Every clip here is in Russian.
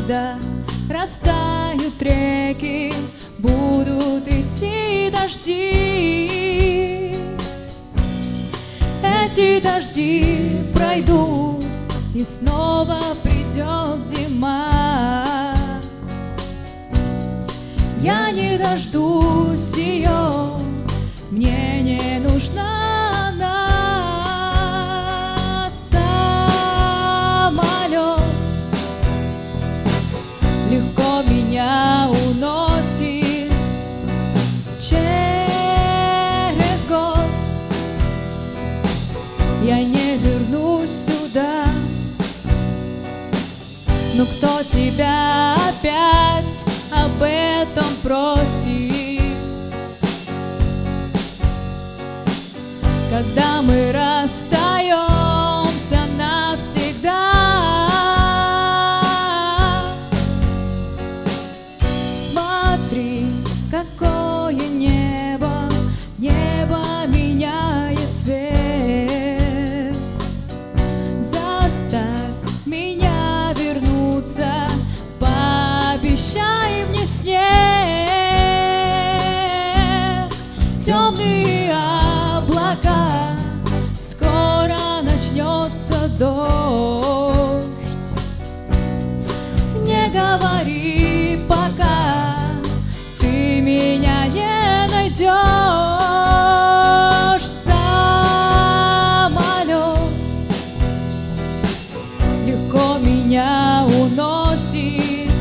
когда растают реки, будут идти дожди. Эти дожди пройдут, и снова придет зима. Я не дождусь ее, мне не нужна она. Самолет легко меня уносит через год. Я не вернусь сюда. Но кто тебя опять об этом просит? Когда мы расстаемся навсегда, смотри, какое небо, небо меняет цвет. Заставь меня вернуться, пообещай мне снег. Темные облака, скоро начнется дождь. Не говори пока, ты меня не найдешь. Самолет легко меня уносит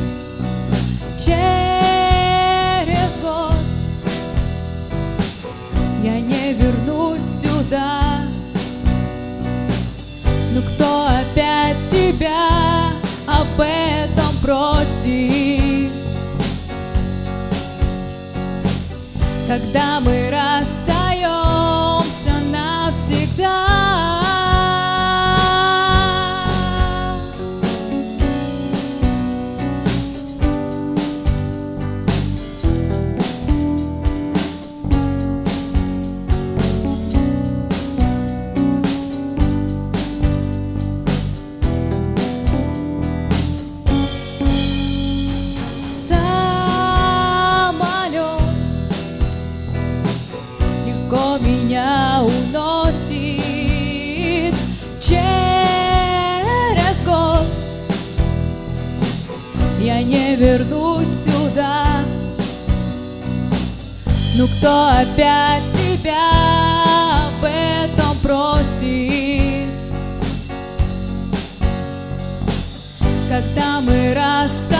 через год. Я не вернусь сюда. Но кто опять тебя об этом просит? Когда мы расстаемся навсегда. Меня уносит через год. Я не вернусь сюда. Ну кто опять тебя об этом просит? Когда мы расстаемся